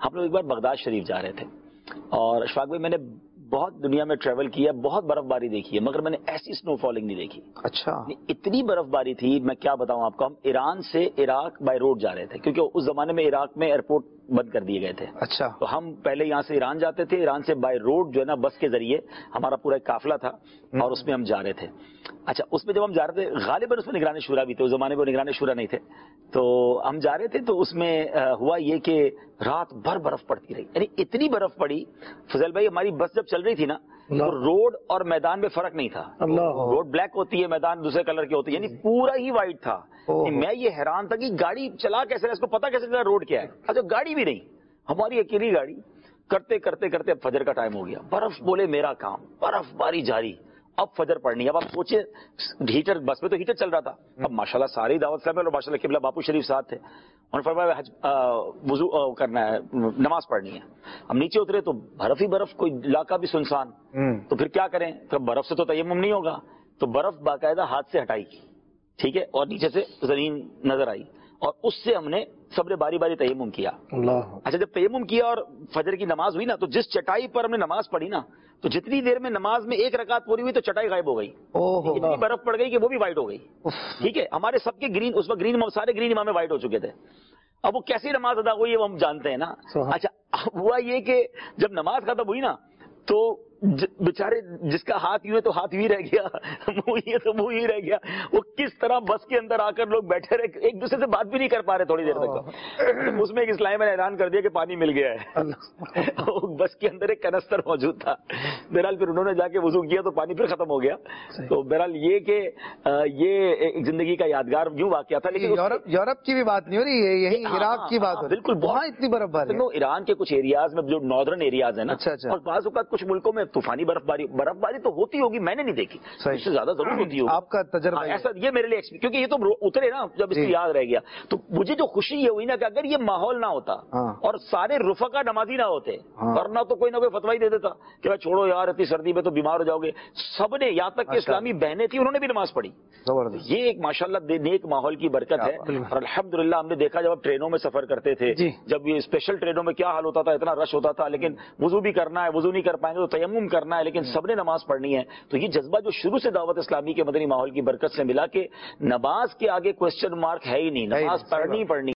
ہم لوگ ایک بار بغداد شریف جا رہے تھے اور اشفاق بھائی میں نے بہت دنیا میں ٹریول کیا، بہت برف باری دیکھی ہے، مگر میں نے ایسی سنو فالنگ نہیں دیکھی. اچھا. اتنی برف باری تھی، میں کیا بتاؤں آپ کو. ہم ایران سے عراق بائی روڈ جا رہے تھے کیونکہ اس زمانے میں عراق میں ایئرپورٹ بند کر دیے گئے تھے. اچھا. تو ہم پہلے یہاں سے ایران جاتے تھے، ایران سے بائی روڈ جو ہے نا بس کے ذریعے ہمارا پورا ایک قافلہ تھا اور اس میں ہم جا رہے تھے. اچھا اس میں جب ہم جا رہے تھے غالباً اس میں نگران شورا بھی تھے، اس زمانے میں نگران شورا نہیں تھے. تو ہم جا رہے تھے تو اس میں ہوا یہ کہ رات بھر برف پڑتی رہی، یعنی اتنی برف پڑی فضل بھائی ہماری بس جب چل رہی تھی نا تو روڈ اور میدان میں فرق نہیں تھا. روڈ بلیک ہوتی ہے، میدان دوسرے کلر کے ہوتے ہیں، یعنی پورا ہی وائٹ تھا. میں یہ حیران تھا کہ گاڑی چلا کیسے رہا، اس کو پتا کیسے چلا روڈ کیا ہے. اچھا گاڑی بھی نہیں، ہماری اکیلی گاڑی. کرتے کرتے کرتے اب فجر کا ٹائم ہو گیا، برف بولے میرا کام، برف باری جاری. اب فجر پڑنی ہے. اب آپ سوچیں ہیٹر، بس میں تو ہیٹر چل رہا تھا. اب ماشاءاللہ ساری دعوت اسلامی اور ماشاءاللہ قبلہ باپو شریف ساتھ تھے. انہوں نے فرمایا وضو کرنا ہے، نماز پڑھنی ہے. ہم نیچے اترے تو برف ہی برف، کوئی علاقہ بھی سنسان. تو پھر کیا کریں، تو برف سے تو تیمم نہیں ہوگا، تو برف باقاعدہ ہاتھ سے ہٹائی، ٹھیک ہے، اور نیچے سے زمین نظر آئی اور اس سے ہم نے سب نے باری باری تیمم کیا. اچھا جب تیمم کیا اور فجر کی نماز ہوئی نا تو جس چٹائی پر ہم نے نماز پڑھی نا تو جتنی دیر میں نماز میں ایک رکعت پوری ہوئی تو چٹائی غائب ہو گئی. اتنی برف پڑ گئی کہ وہ بھی وائٹ ہو گئی. ٹھیک ہے، ہمارے سب کے گرین، اس وقت گرین، سارے گرین امام وائٹ ہو چکے تھے. اب وہ کیسی نماز ادا ہوئی ہے وہ ہم جانتے ہیں نا. اچھا ہوا یہ کہ جب نماز ختم ہوئی نا تو بیچارے جس کا ہاتھ یوں ہے تو ہاتھ ہی رہ گیا، منہ ہی ہے تو منہ ہی رہ گیا. وہ کس طرح بس کے اندر آ کر لوگ بیٹھے رہے، ایک دوسرے سے بات بھی نہیں کر پا رہے تھوڑی دیر تک. تو اس میں ایک اسلامی نے اعلان کر دیا کہ پانی مل گیا ہے. بس کے اندر ایک کنستر موجود تھا. بہرحال پھر انہوں نے جا کے وضو کیا تو پانی پھر ختم ہو گیا. تو بہرحال یہ کہ یہ ایک زندگی کا یادگار یوں واقعہ تھا. لیکن یورپ کی بھی بات نہیں ہو رہی، یہی عراق کی بات. بالکل، وہاں اتنی برف باری. ایران کے کچھ ایریاز میں جو ناردرن ایریاز ہیں نا، اور بعض اوقات کچھ ملکوں میں طوفانی برف باری تو ہوتی ہوگی، میں نے نہیں دیکھی، اس سے زیادہ ضرور ہوتی ہوگی. آپ کا تجربہ ایسا یہ میرے لیے، کیونکہ یہ تو اترے نا جب اس کو یاد رہ گیا. تو مجھے جو خوشی یہ ہوئی نا کہ اگر یہ ماحول نہ ہوتا اور سارے رفقا نمازی نہ ہوتے، ورنہ تو کوئی نہ کوئی فتویٰ ہی دے دیتا کہ چھوڑو یار اتنی سردی میں تو بیمار ہو جاؤ گے. سب نے، یہاں تک کہ اسلامی بہنیں تھیں انہوں نے بھی نماز پڑھی. یہ ایک ماشاءاللہ نیک ماحول کی برکت ہے. اور الحمدللہ ہم نے دیکھا جب ٹرینوں میں سفر کرتے تھے، جب یہ اسپیشل ٹرینوں میں کیا حال ہوتا تھا، اتنا رش ہوتا تھا، لیکن وضو بھی کرنا ہے، وضو نہیں کر پائیں گے تو تیمم کرنا ہے، لیکن سب نے نماز پڑھنی ہے. تو یہ جذبہ جو شروع سے دعوت اسلامی کے مدنی ماحول کی برکت سے ملا کہ نماز کے آگے کوسچن مارک ہے ہی نہیں، نماز پڑھنی